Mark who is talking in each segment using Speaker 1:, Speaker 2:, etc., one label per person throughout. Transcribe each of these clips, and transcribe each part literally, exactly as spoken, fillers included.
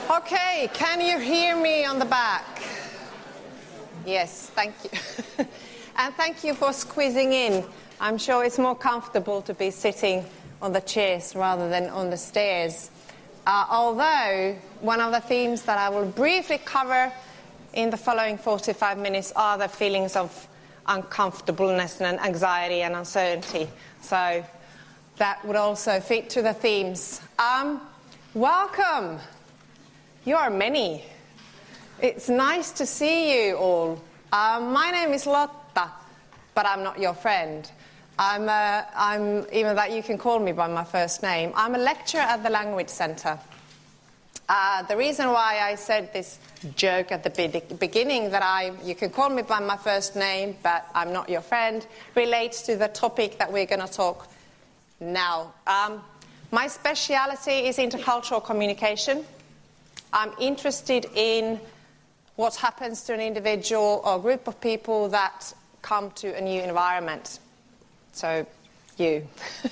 Speaker 1: Okay, can you hear me on the back? Yes, thank you. And thank you for squeezing in. I'm sure it's more comfortable to be sitting on the chairs rather than on the stairs. Uh, although, one of the themes that I will briefly cover in the following forty-five minutes are the feelings of uncomfortableness and anxiety and uncertainty. So that would also fit to the themes. Um, welcome. You are many. It's nice to see you all. Um, my name is Lotta, but I'm not your friend. I'm, uh, I'm, even that you can call me by my first name. I'm a lecturer at the Language Centre. Uh, the reason why I said this joke at the be- beginning, that I, you can call me by my first name, but I'm not your friend, relates to the topic that we're going to talk now. Um, my speciality is intercultural communication. I'm interested in what happens to an individual or group of people that come to a new environment. So, you.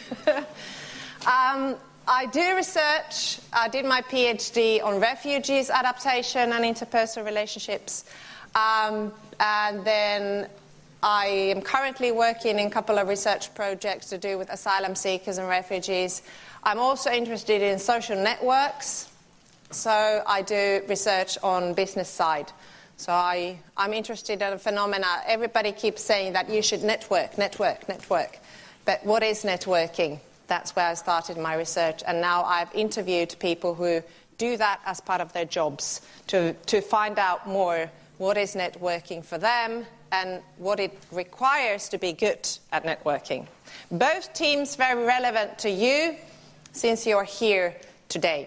Speaker 1: um, I do research. I did my PhD on refugees, adaptation and interpersonal relationships. Um, and then I am currently working in a couple of research projects to do with asylum seekers and refugees. I'm also interested in social networks. So I do research on business side. So I, I'm interested in a phenomena. Everybody keeps saying that you should network, network, network. But what is networking? That's where I started my research. And now I've interviewed people who do that as part of their jobs to, to find out more what is networking for them and what it requires to be good at networking. Both teams very relevant to you since you're here today.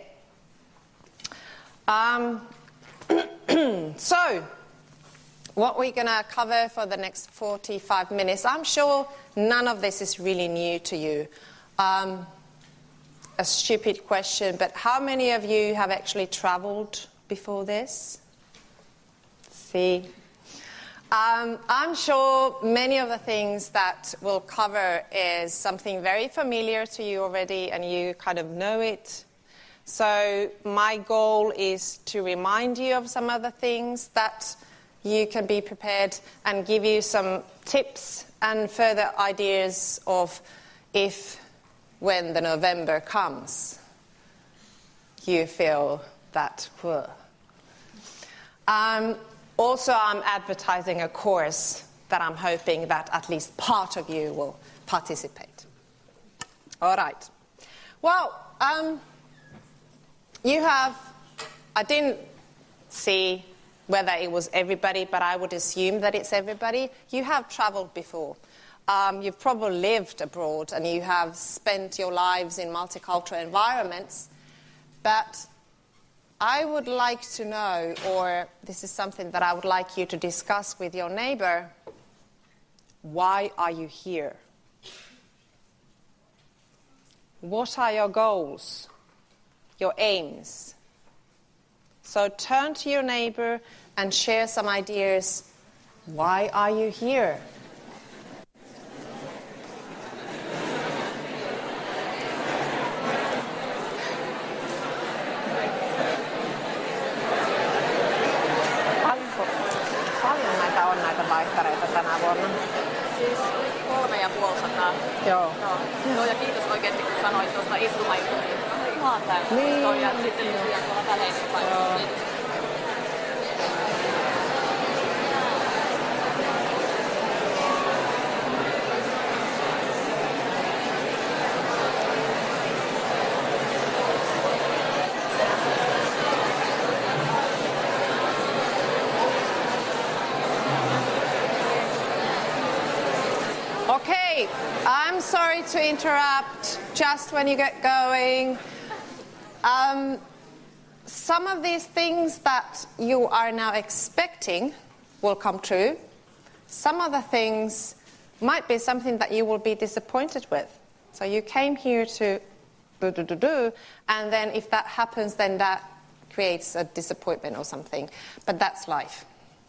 Speaker 1: Um, so, what we're going to cover for the next forty-five minutes, I'm sure none of this is really new to you. Um, a stupid question, but how many of you have actually traveled before this? See? Um, I'm sure many of the things that we'll cover is something very familiar to you already, and you kind of know it. So my goal is to remind you of some other things that you can be prepared and give you some tips and further ideas of if, when the November comes, you feel that, whoa. Um, also, I'm advertising a course that I'm hoping that at least part of you will participate. All right. Well, um... you have, I didn't see whether it was everybody, but I would assume that it's everybody. You have traveled before. Um, you've probably lived abroad and you have spent your lives in multicultural environments. But I would like to know, or this is something that I would like you to discuss with your neighbor, why are you here? What are your goals? Your aims. So turn to your neighbor and share some ideas. Why are you here? Paljon näitä on näitä vaihtareita tänä vuonna.
Speaker 2: Siis kolme ja puoli sataa.
Speaker 1: Joo.
Speaker 2: Joo. No ja kiitos oikeasti, kun sanoit tuosta istumajutusta. Ihan täysin.
Speaker 1: Niin.
Speaker 2: Ja sitten tosiaan tuolla väleissä paikassa.
Speaker 1: Okay, I'm sorry to interrupt just when you get going. Um, some of these things that you are now expecting will come true. Some of the things might be something that you will be disappointed with. So you came here to do, do, do, do, and then if that happens, then that creates a disappointment or something. But that's life.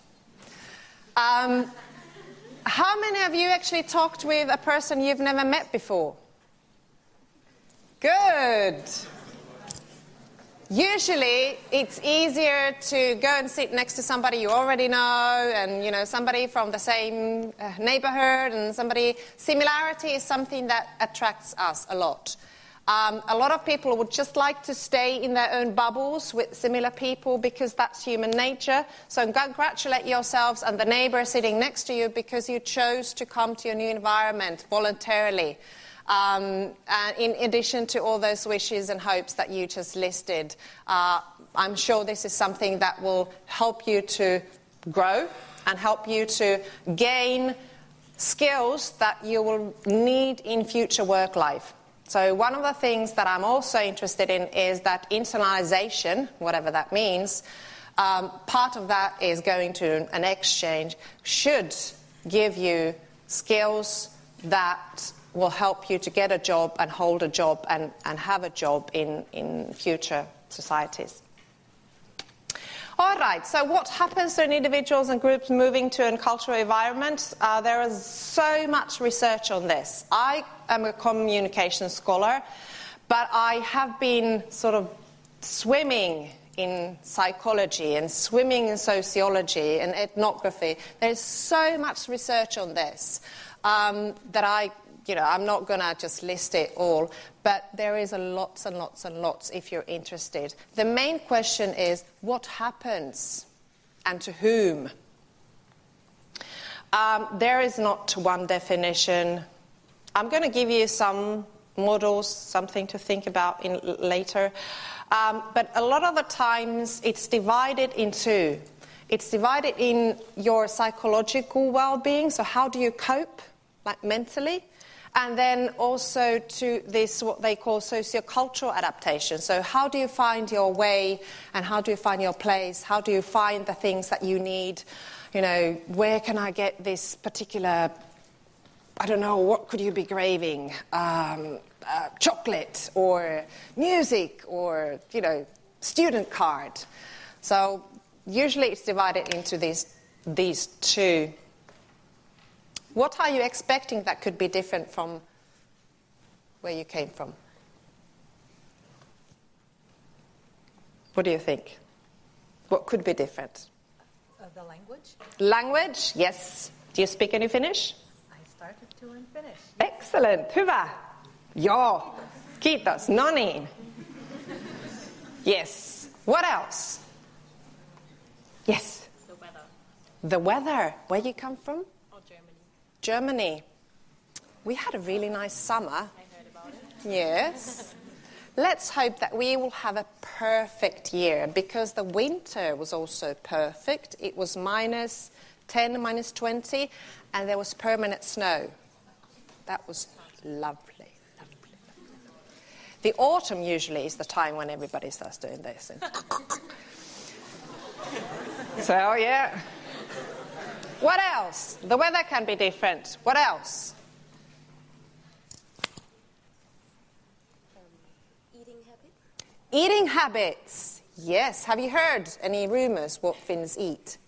Speaker 1: Um, how many of you actually talked with a person you've never met before? Good. usually it's easier to go and sit next to somebody you already know, and you know, somebody from the same uh, neighborhood, and somebody. Similarity is something that attracts us a lot. Um, a lot of people would just like to stay in their own bubbles with similar people because that's human nature. So congratulate yourselves and the neighbor sitting next to you because you chose to come to your new environment voluntarily. Um, and in addition to all those wishes and hopes that you just listed, uh, I'm sure this is something that will help you to grow and help you to gain skills that you will need in future work life. So one of the things that I'm also interested in is that internalization, whatever that means, um, part of that is going to an exchange, should give you skills that will help you to get a job and hold a job and, and have a job in, in future societies. All right, so what happens to individuals and groups moving to a cultural environment? Uh, there is so much research on this. I am a communication scholar, but I have been sort of swimming in psychology and swimming in sociology and ethnography. There's so much research on this um, that I, you know, I'm not going to just list it all, but there is a lots and lots and lots if you're interested. The main question is, what happens and to whom? Um, there is not one definition. I'm going to give you some models, something to think about in later. Um, but a lot of the times it's divided in two. It's divided in your psychological well-being, so how do you cope, like mentally? And then also to this, what they call sociocultural adaptation. So how do you find your way and how do you find your place? How do you find the things that you need? You know, where can I get this particular, I don't know, what could you be craving? Um, uh, chocolate or music or, you know, student card. So usually it's divided into these, these two. What are you expecting that could be different from where you came from? What do you think? What could be different?
Speaker 3: Uh, the language.
Speaker 1: Language, yes. Do you speak any Finnish?
Speaker 3: I started to learn Finnish.
Speaker 1: Excellent, hyvä. Joo, kiitos, no niin. Yes. What else? Yes.
Speaker 2: The weather.
Speaker 1: The weather. Where you come from?
Speaker 2: Oh, Germany.
Speaker 1: Germany. We had a really nice summer.
Speaker 2: I heard about it.
Speaker 1: Yes. Let's hope that we will have a perfect year, because the winter was also perfect. It was minus ten, minus twenty, and there was permanent snow. That was lovely, lovely. The autumn usually is the time when everybody starts doing this. So, yeah. What else? The weather can be different. What else?
Speaker 4: Um, eating habits.
Speaker 1: Eating habits. Yes. Have you heard any rumours what Finns eat?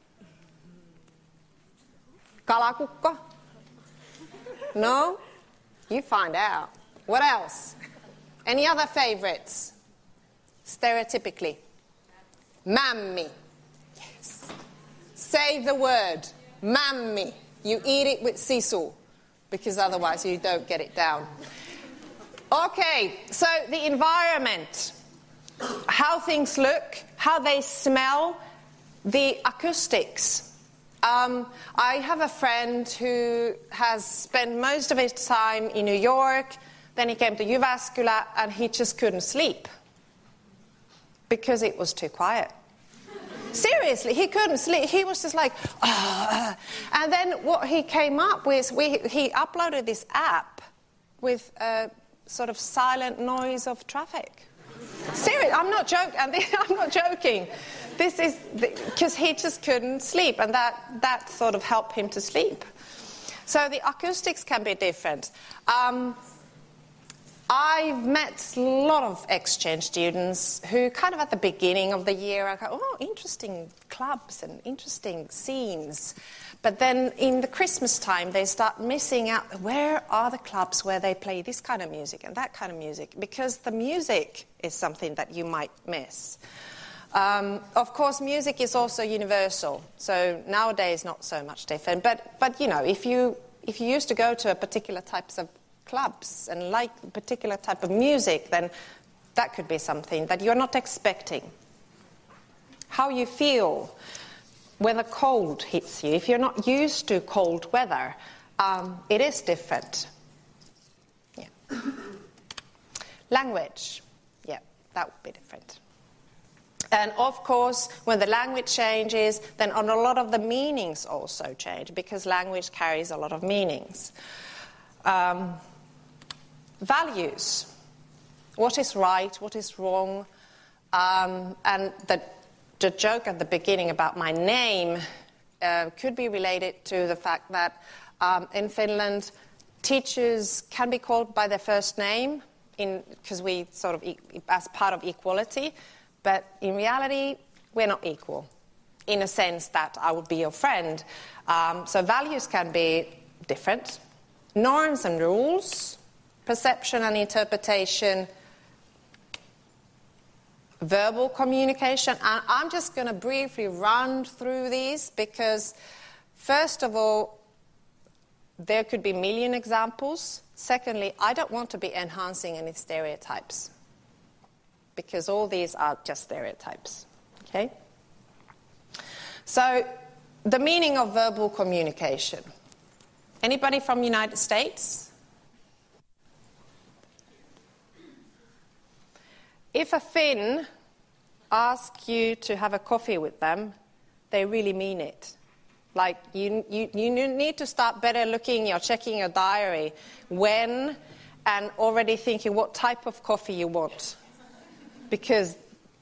Speaker 1: Kalakukko? No? You find out. What else? Any other favourites? Stereotypically. Mammi. Yes. Say the word. Mammi. You eat it with sisu, because otherwise you don't get it down. Okay, so the environment. How things look, how they smell, the acoustics. Um, I have a friend who has spent most of his time in New York, then he came to Jyväskylä, and he just couldn't sleep because it was too quiet. Seriously, he couldn't sleep. He was just like, ah. And then what he came up with, we, he uploaded this app with a sort of silent noise of traffic. Seriously, I'm not joking. I'm not joking. This is because he just couldn't sleep, and that, that sort of helped him to sleep. So the acoustics can be different. Um, I've met a lot of exchange students who kind of at the beginning of the year are like, oh, interesting clubs and interesting scenes. But then in the Christmas time, they start missing out, where are the clubs where they play this kind of music and that kind of music? Because the music is something that you might miss. Um, of course, music is also universal, so nowadays not so much different. But, but you know, if you, if you used to go to a particular types of clubs and like a particular type of music, then that could be something that you're not expecting. How you feel when the cold hits you. If you're not used to cold weather, um, it is different. Yeah. Language. Yeah, that would be different. And of course, when the language changes, then on a lot of the meanings also change, because language carries a lot of meanings. Um, values. What is right, what is wrong? Um, and the, the joke at the beginning about my name uh, could be related to the fact that um, in Finland, teachers can be called by their first name, because we sort of, e- as part of equality. But in reality, we're not equal, in a sense that I would be your friend. Um, so values can be different. Norms and rules, perception and interpretation, verbal communication. And I'm just going to briefly run through these because, first of all, there could be a million examples. Secondly, I don't want to be enhancing any stereotypes, because all these are just stereotypes, okay? So, the meaning of verbal communication. Anybody from the United States? If a Finn asks you to have a coffee with them, they really mean it. Like, you, you, you need to start better looking, you're checking your diary, when, and already thinking what type of coffee you want. Because,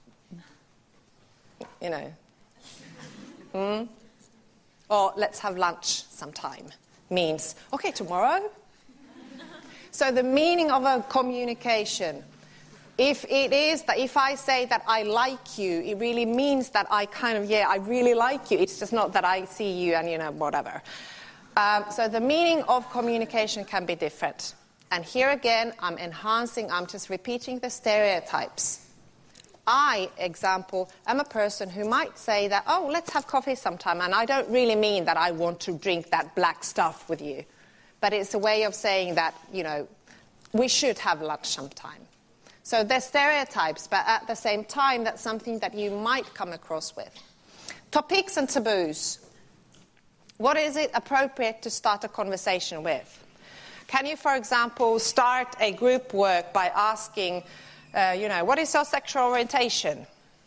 Speaker 1: you know, mm? Or let's have lunch sometime means, okay, tomorrow? So the meaning of a communication, if it is that if I say that I like you, it really means that I kind of, yeah, I really like you. It's just not that I see you and, you know, whatever. Um, so the meaning of communication can be different. And here again, I'm enhancing, I'm just repeating the stereotypes. I, example, am a person who might say that, oh, let's have coffee sometime, and I don't really mean that I want to drink that black stuff with you. But it's a way of saying that, you know, we should have lunch sometime. So they're stereotypes, but at the same time, that's something that you might come across with. Topics and taboos. What is it appropriate to start a conversation with? Can you, for example, start a group work by asking, Uh, you know, what is your sexual orientation?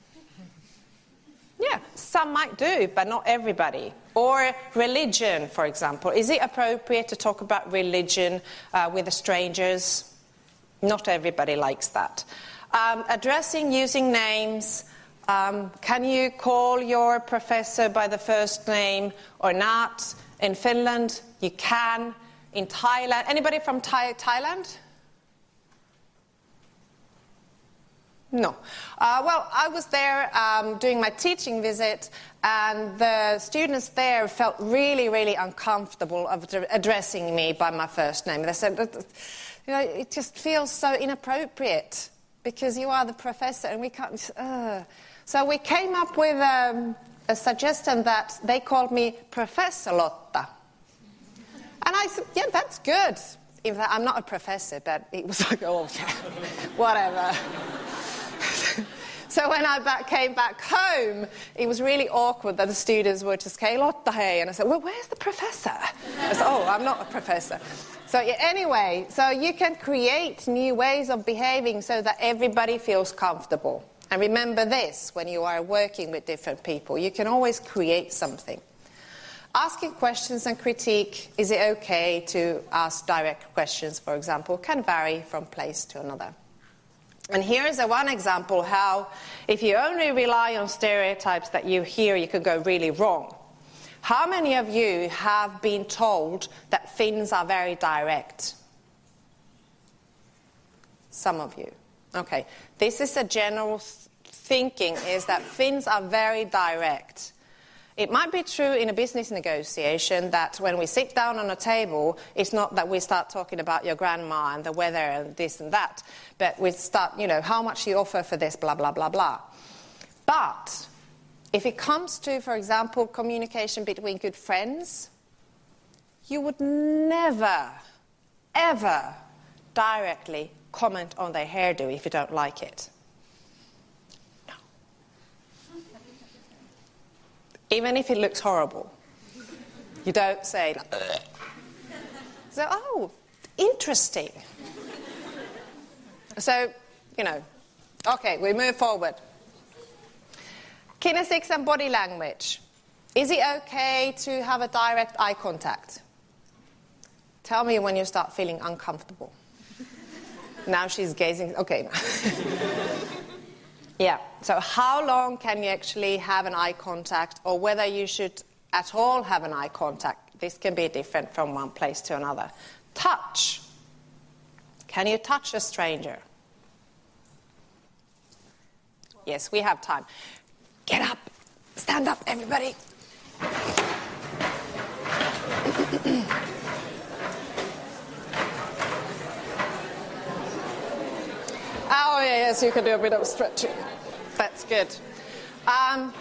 Speaker 1: Yeah, some might do, but not everybody. Or religion, for example. Is it appropriate to talk about religion uh, with the strangers? Not everybody likes that. Um, addressing using names. Um, can you call your professor by the first name or not? In Finland, you can. In Thailand, anybody from Thai- Thailand? No. Uh, well, I was there um, doing my teaching visit, and the students there felt really, really uncomfortable of addressing me by my first name. They said, you know, it just feels so inappropriate because you are the professor and we can't... Uh. So we came up with um, a suggestion that they called me Professor Lotta. And I said, yeah, that's good. In fact, I'm not a professor, but it was like, oh, yeah, whatever. So when I back, came back home, it was really awkward that the students were just, hey, Lotta, hey. And I said, well, where's the professor? I said, oh, I'm not a professor. So yeah, anyway, so you can create new ways of behaving so that everybody feels comfortable. And remember this, when you are working with different people, you can always create something. Asking questions and critique, is it okay to ask direct questions, for example, can vary from place to another. And here is a one example how, if you only rely on stereotypes that you hear, you could go really wrong. How many of you have been told that Finns are very direct? Some of you. Okay. This is a general th- thinking is that Finns are very direct. It might be true in a business negotiation that when we sit down on a table, it's not that we start talking about your grandma and the weather and this and that, but we start, you know, how much you offer for this, blah, blah, blah, blah. But if it comes to, for example, communication between good friends, you would never, ever directly comment on their hairdo if you don't like it. No. Even if it looks horrible. You don't say, ugh. So, oh, interesting. So, you know, okay, we move forward. Kinesics and body language. Is it okay to have a direct eye contact? Tell me when you start feeling uncomfortable. Now she's gazing. Okay. Yeah. So how long can you actually have an eye contact, or whether you should at all have an eye contact? This can be different from one place to another. Touch. Can you touch a stranger? Yes, we have time. Get up. Stand up, everybody. Oh, yeah, yes, you can do a bit of stretching. That's good. Um,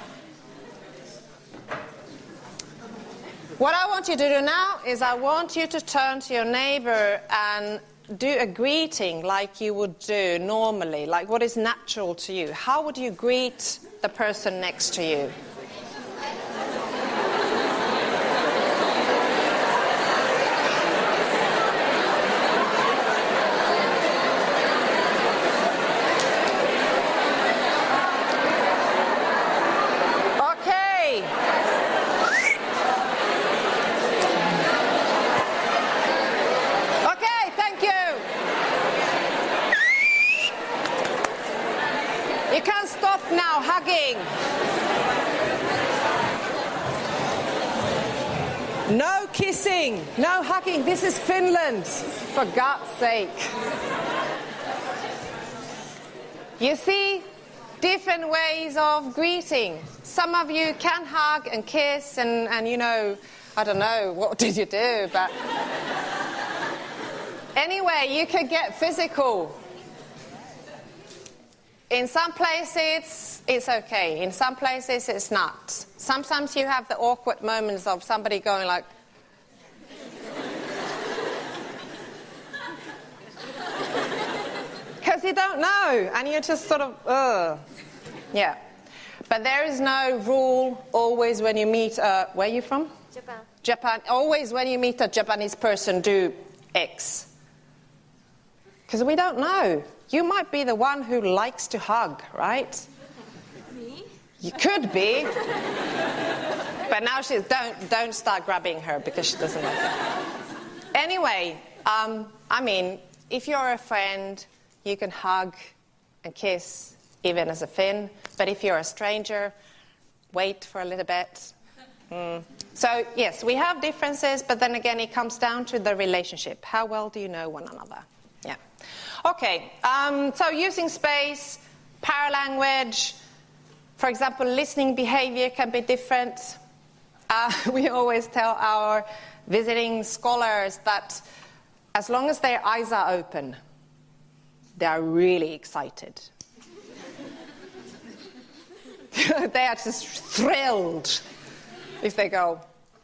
Speaker 1: what I want you to do now is I want you to turn to your neighbor and do a greeting like you would do normally, like what is natural to you. How would you greet the person next to you? No kissing, no hugging. This is Finland, for God's sake. You see, different ways of greeting. Some of you can hug and kiss and, and you know, I don't know, what did you do? But anyway, you can get physical. In some places, it's okay. In some places, it's not. Sometimes you have the awkward moments of somebody going like... Because you don't know, and you're just sort of, ugh. Yeah. But there is no rule always when you meet... Uh, where are you from?
Speaker 4: Japan.
Speaker 1: Japan. Always when you meet a Japanese person, do X. Because we don't know. You might be the one who likes to hug, right?
Speaker 4: Me?
Speaker 1: You could be. But now she's, don't, don't start grabbing her because she doesn't like it. Anyway, um, I mean, if you're a friend, you can hug and kiss, even as a Finn. But if you're a stranger, wait for a little bit. Mm. So, yes, we have differences, but then again, it comes down to the relationship. How well do you know one another? Yeah. Okay, um, so using space, paralanguage, for example, listening behavior can be different. Uh, we always tell our visiting scholars that as long as their eyes are open, they are really excited. They are just thrilled if they go.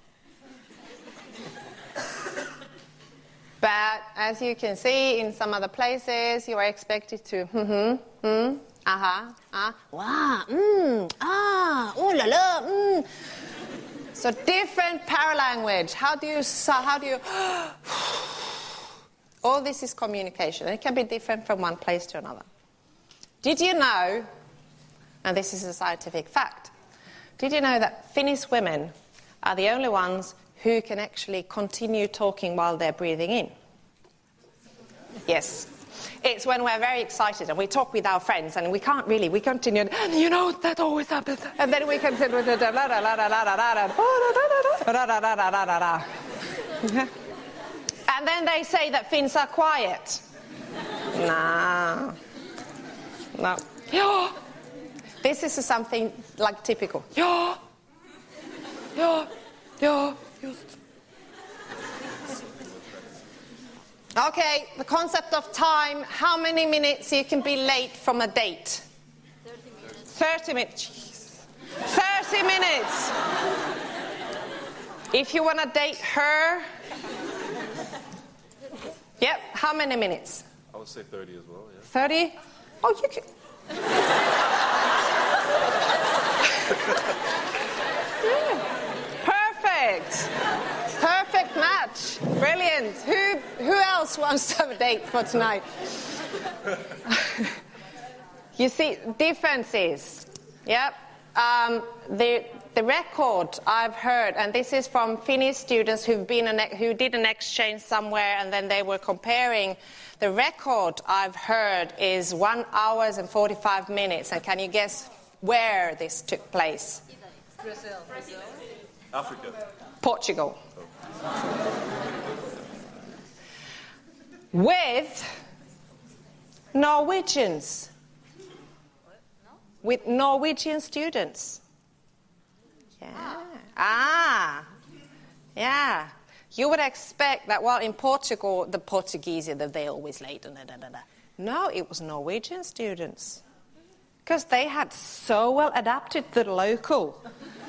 Speaker 1: But as you can see, in some other places, you are expected to, hmm, hmm, aha, ah, wow, mm, ah, ooh la la, mm. So different paralanguage. How do you, how do you, all this is communication. It can be different from one place to another. Did you know, and this is a scientific fact, did you know that Finnish women are the only ones who can actually continue talking while they're breathing in? Yes. It's when we're very excited and we talk with our friends and we can't really, we continue, and you know, that always happens. And then we continue, and then they say that Finns are quiet. No. No. Ja. This is something like typical. Ja. Ja. Ja. Just. Okay, the concept of time. How many minutes you can be late from a date? thirty minutes. thirty minutes. Jeez. thirty minutes. If you want to date her. Yep, how many minutes?
Speaker 5: I would say thirty as well, yeah.
Speaker 1: thirty? Oh, you can... Yeah. Perfect. Perfect match. Brilliant. Who who else wants to have a date for tonight? You see, differences. Yep. Um, the the record I've heard, and this is from Finnish students who've been an, who did an exchange somewhere, and then they were comparing. The record I've heard is one hours and forty-five minutes. And can you guess where this took place?
Speaker 3: Brazil. Brazil.
Speaker 5: Africa.
Speaker 1: Portugal. With Norwegians. With Norwegian students. Yeah. Ah. Yeah. You would expect that, well, in Portugal, the Portuguese, they're always late. Da, da, da, da. No, it was Norwegian students. Because they had so well adapted to the local.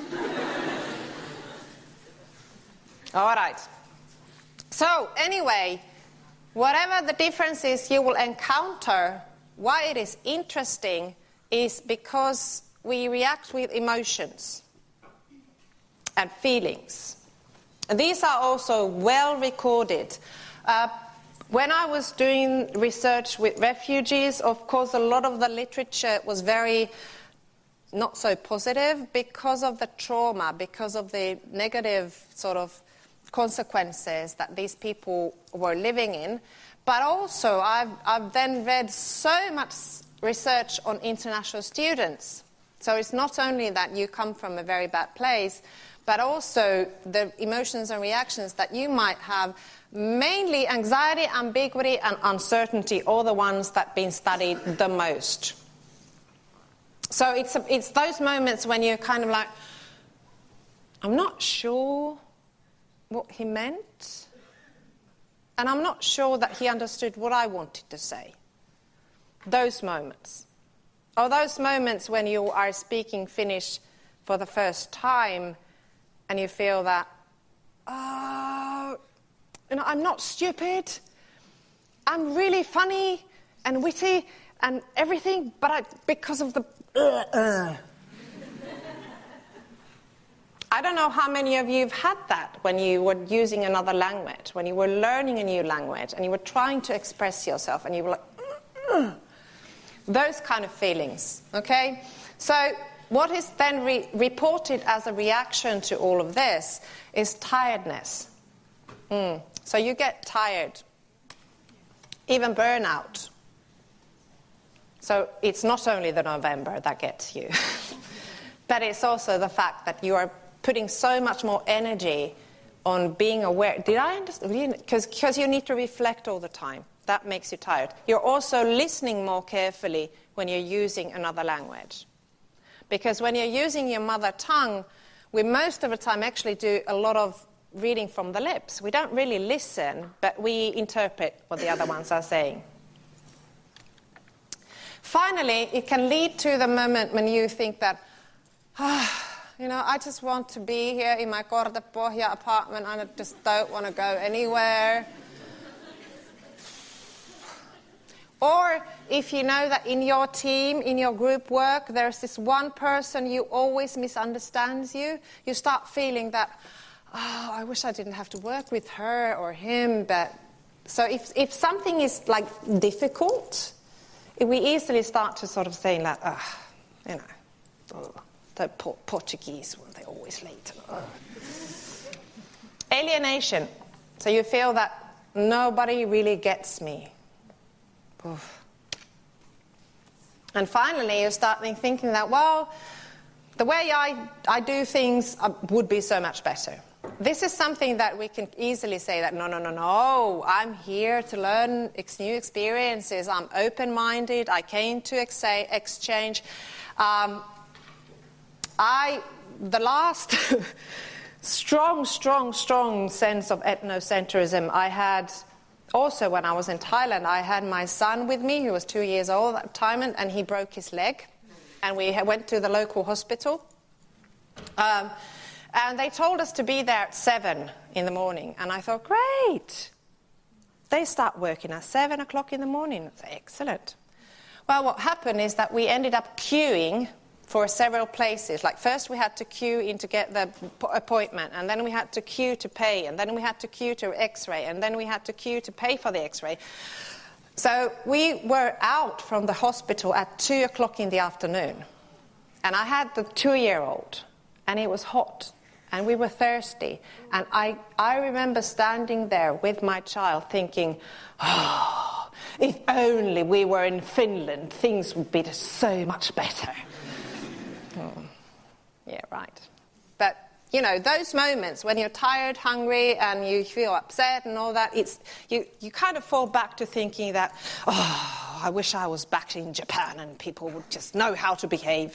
Speaker 1: All right. So, anyway, whatever the differences you will encounter, why it is interesting is because we react with emotions and feelings. And these are also well recorded. Uh, when I was doing research with refugees, of course, a lot of the literature was very not so positive because of the trauma, because of the negative sort of consequences that these people were living in. But also, I've, I've then read so much research on international students. So it's not only that you come from a very bad place, but also the emotions and reactions that you might have, mainly anxiety, ambiguity, and uncertainty, all the ones that have been studied the most. So it's, it's those moments when you're kind of like, I'm not sure what he meant, and I'm not sure that he understood what I wanted to say. Those moments. Or those moments when you are speaking Finnish for the first time and you feel that, oh, you know, I'm not stupid. I'm really funny and witty and everything, but I, because of the... Uh, uh. I don't know how many of you have had that when you were using another language, when you were learning a new language and you were trying to express yourself and you were like... Uh, uh. Those kind of feelings, okay? So what is then re- reported as a reaction to all of this is tiredness. Mm. So you get tired, even burnout. So it's not only the November that gets you, but it's also the fact that you are putting so much more energy on being aware. Did I understand? Because you need to reflect all the time. That makes you tired. You're also listening more carefully when you're using another language. Because when you're using your mother tongue, we most of the time actually do a lot of reading from the lips. We don't really listen, but we interpret what the other ones are saying. Finally, it can lead to the moment when you think that, ah, you know, I just want to be here in my Kortepohja apartment. I just don't want to go anywhere. Or if you know that in your team, in your group work, there's this one person who always misunderstands you, you start feeling that, oh, I wish I didn't have to work with her or him. But so if if something is like difficult, we easily start to sort of say like, ah, oh, you know, oh, the Portuguese, well, they're always late. Oh. Alienation. So you feel that nobody really gets me. Oof. And finally, you start thinking that, well, the way I, I do things would be so much better. this is something that we can easily say that, no, no, no, no, I'm here to learn ex- new experiences. I'm open-minded. I came to ex- exchange. Um, I, the last strong, strong, strong sense of ethnocentrism I had also when I was in Thailand. I had my son with me, who was two years old at the time, and, and he broke his leg. And we went to the local hospital. Um, And they told us to be there at seven in the morning. And I thought, great. They start working at seven o'clock in the morning. That's excellent. Well, what happened is that we ended up queuing for several places. Like first we had to queue in to get the appointment. And then we had to queue to pay. And then we had to queue to x-ray. And then we had to queue to pay for the x-ray. So we were out from the hospital at two o'clock in the afternoon. And I had the two-year-old. And it was hot. And we were thirsty. And I, I remember standing there with my child thinking, oh, if only we were in Finland, things would be so much better. oh. Yeah, right. But, you know, those moments when you're tired, hungry, and you feel upset and all that, it's you, you kind of fall back to thinking that, oh, I wish I was back in Japan and people would just know how to behave.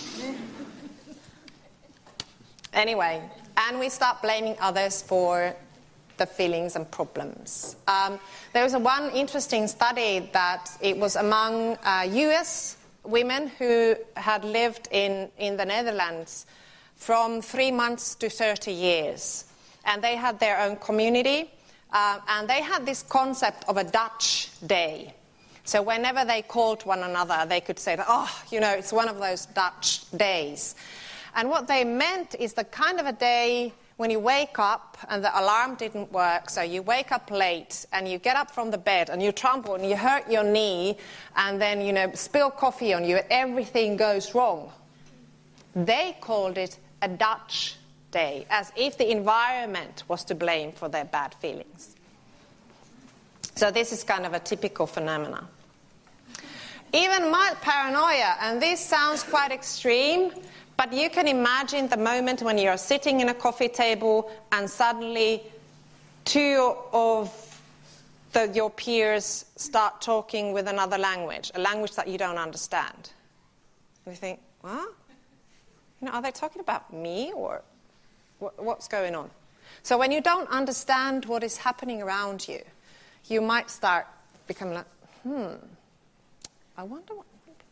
Speaker 1: Anyway, and we start blaming others for the feelings and problems. Um, there was a one interesting study that it was among uh, U S women who had lived in, in the Netherlands from three months to thirty years. And they had their own community, uh, and they had this concept of a Dutch day. So whenever they called one another, they could say, oh, you know, it's one of those Dutch days. And what they meant is the kind of a day when you wake up and the alarm didn't work, so you wake up late and you get up from the bed and you trample and you hurt your knee and then, you know, spill coffee on you and everything goes wrong. They called it a Dutch day, as if the environment was to blame for their bad feelings. So this is kind of a typical phenomena. Even mild paranoia, and this sounds quite extreme, but you can imagine the moment when you're sitting in a coffee table and suddenly two of the, your peers start talking with another language, a language that you don't understand. And you think, what? You know, are they talking about me or what, what's going on? So when you don't understand what is happening around you, you might start becoming like, hmm, I wonder what...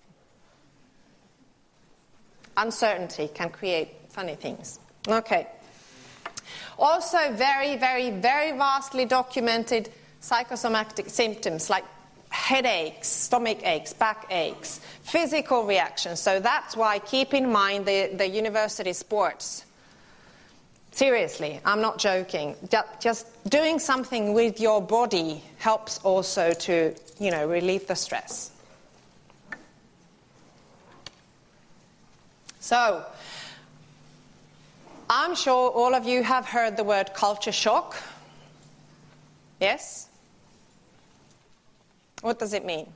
Speaker 1: Uncertainty can create funny things. Okay. Also very, very, very vastly documented psychosomatic symptoms like headaches, stomach aches, back aches, physical reactions. So that's why keep in mind the, the university sports. Seriously, I'm not joking. Just doing something with your body helps also to, you know, relieve the stress. So, I'm sure all of you have heard the word culture shock. Yes? What does it mean?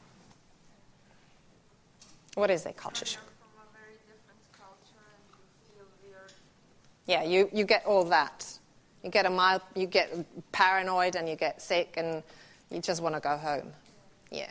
Speaker 1: What is a culture shock?
Speaker 6: From a very different culture and you feel weird.
Speaker 1: Yeah, you, you get all that. You get a mild, you get paranoid and you get sick and you just want to go home. Yeah.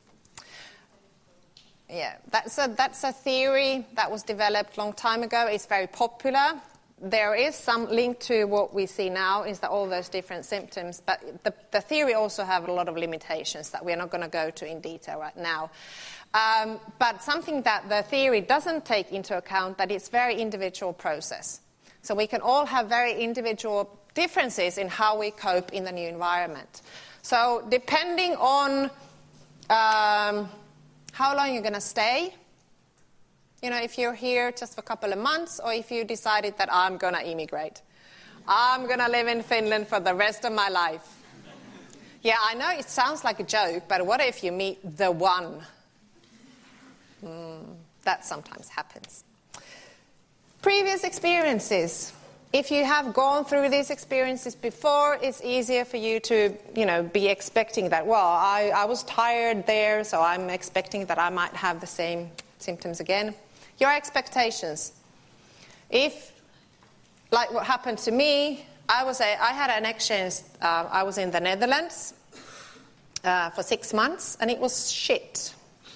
Speaker 1: Yeah, that's a, that's a theory that was developed a long time ago. It's very popular. There is some link to what we see now, is that all those different symptoms, but the, the theory also have a lot of limitations that we're not going to go to in detail right now. Um, but something that the theory doesn't take into account, that it's a very individual process. So we can all have very individual differences in how we cope in the new environment. So depending on... Um, how long you're going to stay, you know, if you're here just for a couple of months, or if you decided that I'm going to immigrate. I'm going to live in Finland for the rest of my life. Yeah, I know it sounds like a joke, but what if you meet the one? Mm, that sometimes happens. Previous experiences. If you have gone through these experiences before, it's easier for you to, you know, be expecting that, well, I, I was tired there, so I'm expecting that I might have the same symptoms again. Your expectations. If like what happened to me, I was a, I had an exchange, uh, I was in the Netherlands uh, for six months, and it was shit.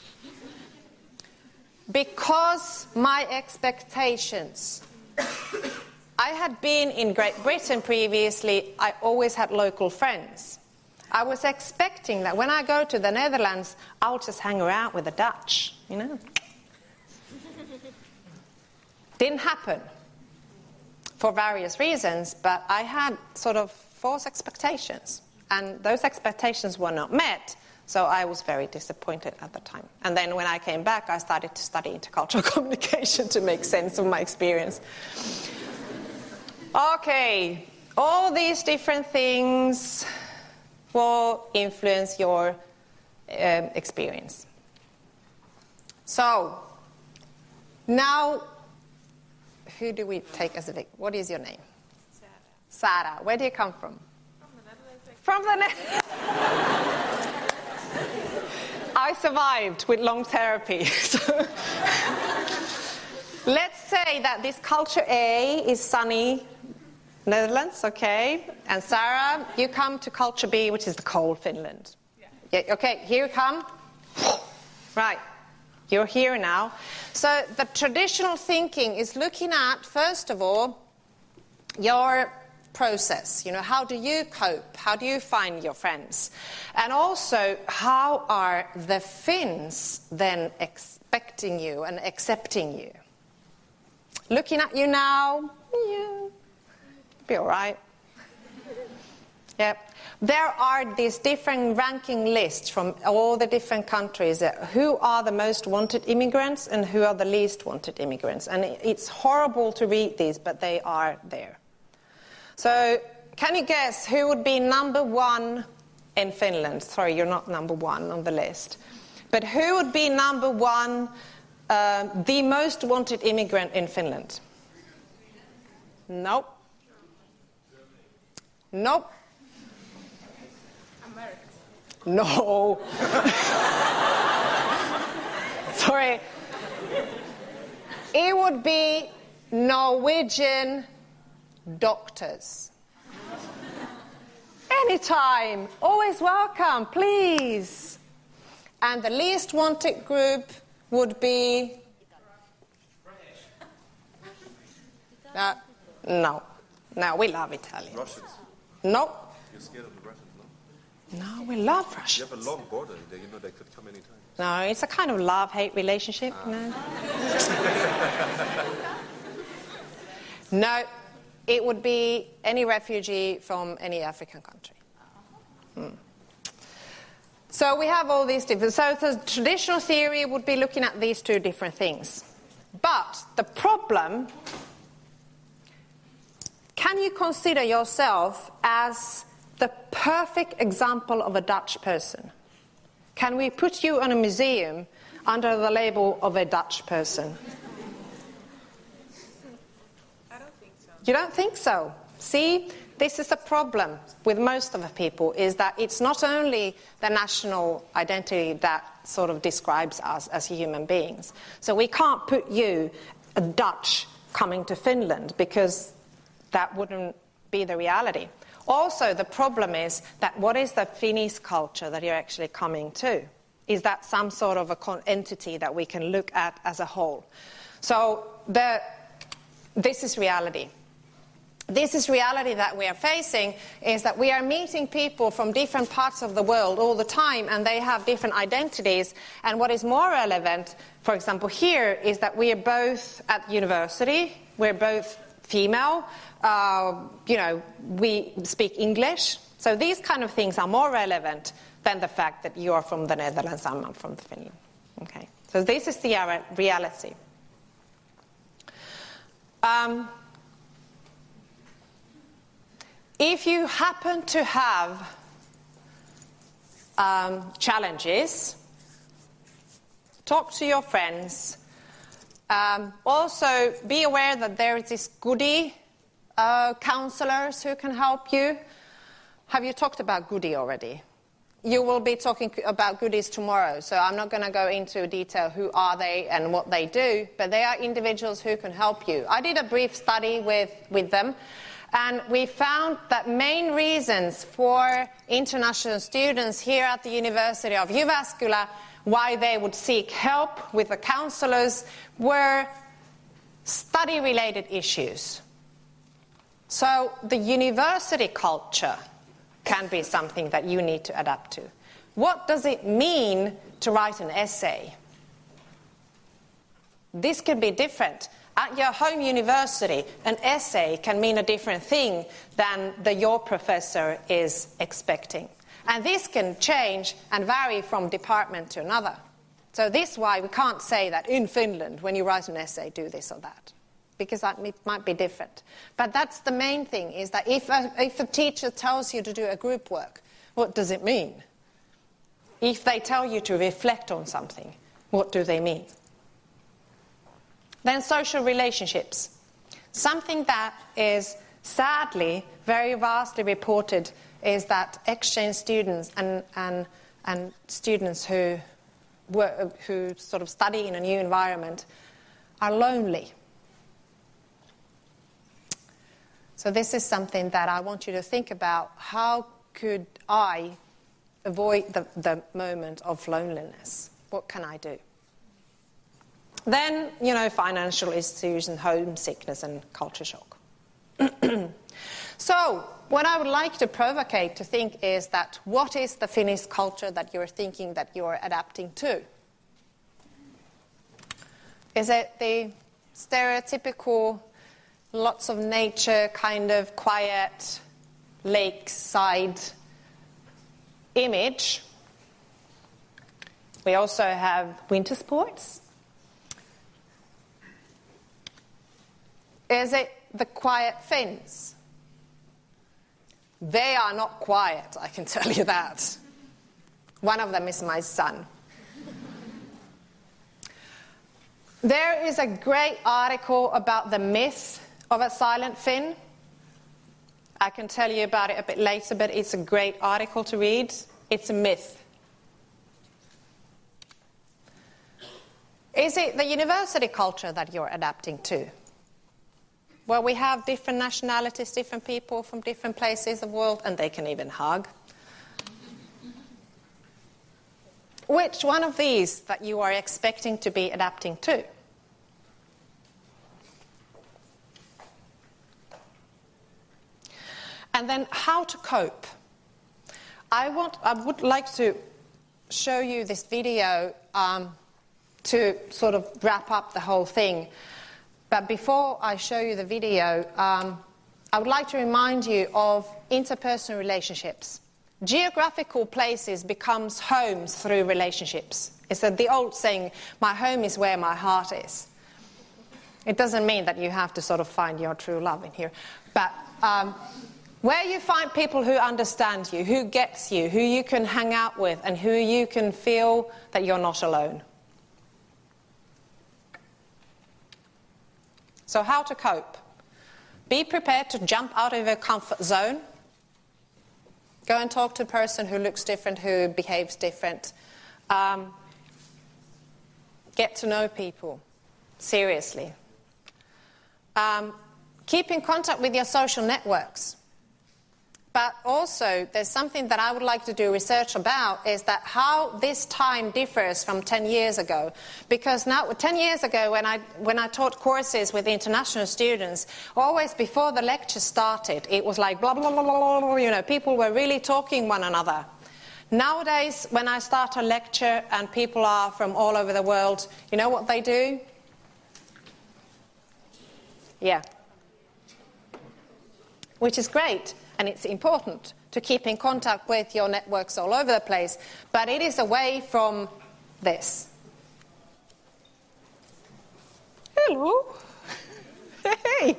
Speaker 1: Because my expectations, I had been in Great Britain previously, I always had local friends. I was expecting that when I go to the Netherlands, I'll just hang around with the Dutch, you know. Didn't happen for various reasons, but I had sort of false expectations, and those expectations were not met, so I was very disappointed at the time. And then when I came back, I started to study intercultural communication to make sense of my experience. Okay, all these different things will influence your um, experience. So, now, who do we take as a victim? What is your name? Sarah. Sarah. Where do you come from? From the Netherlands. From the Netherlands. I survived with long therapy. So let's say that this culture A is sunny Netherlands, okay? And Sarah, you come to culture B, which is the cold Finland. Yeah. Yeah, okay, here you come. Right. You're here now. So the traditional thinking is looking at, first of all, your process. You know, how do you cope? How do you find your friends? And also, how are the Finns then expecting you and accepting you? Looking at you now, yeah, be all right. Yeah. There are these different ranking lists from all the different countries. Who are the most wanted immigrants and who are the least wanted immigrants? And it's horrible to read these, but they are there. So can you guess who would be number one in Finland? Sorry, you're not number one on the list. But who would be number one, uh, the most wanted immigrant in Finland? Nope. Nope. No. Sorry. It would be Norwegian doctors. Anytime. Always welcome, please. And the least wanted group would be... Uh, no. No, we love Italians.
Speaker 5: Russians.
Speaker 1: No.
Speaker 5: You're scared of the Russians, no?
Speaker 1: No, we love Russia.
Speaker 5: You have a long border there, you know they could come anytime.
Speaker 1: No, it's a kind of love-hate relationship. Ah. No. No, it would be any refugee from any African country. Hmm. So we have all these different... So the traditional theory would be looking at these two different things. But the problem... Can you consider yourself as the perfect example of a Dutch person? Can we put you in a museum under the label of a Dutch person?
Speaker 6: I don't think so.
Speaker 1: You don't think so? See, this is the problem with most of the people, is that it's not only the national identity that sort of describes us as human beings. So we can't put you, a Dutch, coming to Finland, because that wouldn't be the reality. Also, the problem is that what is the Finnish culture that you're actually coming to? Is that some sort of a con- entity that we can look at as a whole? So the, this is reality. This is reality that we are facing, is that we are meeting people from different parts of the world all the time, and they have different identities. And what is more relevant, for example, here, is that we are both at university, we're both female, uh, you know, we speak English. So these kind of things are more relevant than the fact that you are from the Netherlands, I'm from Finland. Okay, so this is the reality. Um, if you happen to have um, challenges, talk to your friends. Um, also, be aware that there is this goodie uh, counselors who can help you. Have you talked about goodie already? you will be talking about goodies tomorrow, so I'm not going to go into detail who are they and what they do, but they are individuals who can help you. I did a brief study with, with them, and we found that main reasons for international students here at the University of Jyväskylä why they would seek help with the counsellors were study-related issues. So the university culture can be something that you need to adapt to. What does it mean to write an essay? This can be different. At your home university, an essay can mean a different thing than the your professor is expecting. And this can change and vary from department to another. So this is why we can't say that in Finland, when you write an essay, do this or that. Because that might be different. But that's the main thing, is that if a, if a teacher tells you to do a group work, what does it mean? If they tell you to reflect on something, what do they mean? Then social relationships. Something that is sadly very vastly reported is that exchange students and, and, and students who, work, who sort of study in a new environment are lonely. So this is something that I want you to think about. How could I avoid the, the moment of loneliness? What can I do? Then, you know, financial issues and homesickness and culture shock. So, what I would like to provocate to think is that what is the Finnish culture that you're thinking that you're adapting to? Is it the stereotypical lots of nature, kind of quiet, lakeside image? We also have winter sports. Is it the quiet Finns? They are not quiet, I can tell you that. One of them is my son. There is a great article about the myth of a silent Finn. I can tell you about it a bit later, but it's a great article to read. It's a myth. Is it the university culture that you're adapting to? Well, we have different nationalities, different people from different places of the world, and they can even hug. Which one of these that you are expecting to be adapting to? And then how to cope. I want, I would like to show you this video um, to sort of wrap up the whole thing. But before I show you the video, um, I would like to remind you of interpersonal relationships. Geographical places becomes homes through relationships. It's the old saying, my home is where my heart is. It doesn't mean that you have to sort of find your true love in here. But um, where you find people who understand you, who gets you, who you can hang out with, and who you can feel that you're not alone. So how to cope? Be prepared to jump out of your comfort zone. Go and talk to a person who looks different, who behaves different. Um, get to know people, seriously. Um, keep in contact with your social networks. But also, there's something that I would like to do research about, is that how this time differs from ten years ago. Because now, ten years ago, when I, when I taught courses with international students, always before the lecture started, it was like blah, blah, blah, blah, blah, you know, people were really talking one another. Nowadays, when I start a lecture and people are from all over the world, you know what they do? Yeah. Which is great. And it's important to keep in contact with your networks all over the place. But it is away from this. Hello. Hey.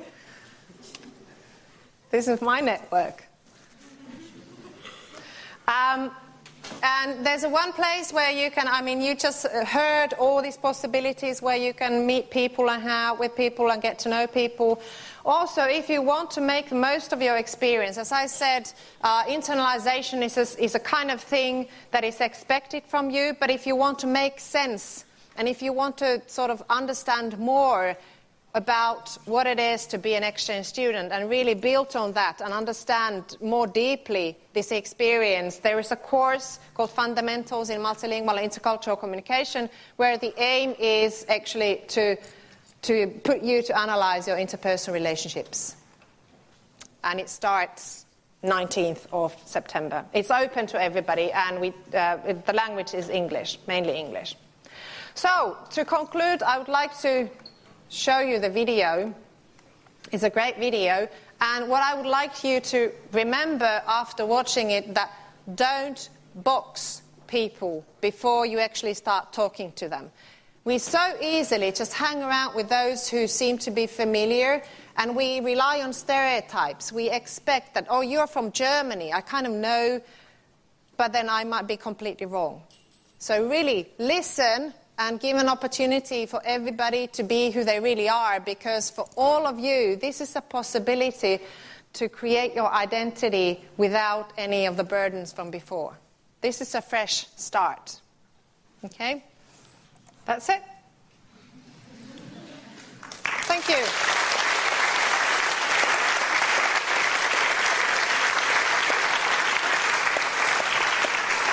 Speaker 1: This is my network. Um, And there's a one place where you can, I mean, you just heard all these possibilities where you can meet people and hang out with people and get to know people. Also, if you want to make the most of your experience, as I said, uh, internalization is a, is a kind of thing that is expected from you, but if you want to make sense and if you want to sort of understand more about what it is to be an exchange student and really build on that and understand more deeply this experience, there is a course called Fundamentals in Multilingual and Intercultural Communication where the aim is actually to, to put you to analyze your interpersonal relationships. And it starts nineteenth of September. It's open to everybody, and we, uh, the language is English, mainly English. So, to conclude, I would like to show you the video. It's a great video, and what I would like you to remember after watching it, that don't box people before you actually start talking to them. We so easily just hang around with those who seem to be familiar, and we rely on stereotypes. We expect that, oh, you're from Germany, I kind of know, but then I might be completely wrong. So really listen and give an opportunity for everybody to be who they really are, because for all of you, this is a possibility to create your identity without any of the burdens from before. This is a fresh start. Okay? That's it. Thank you.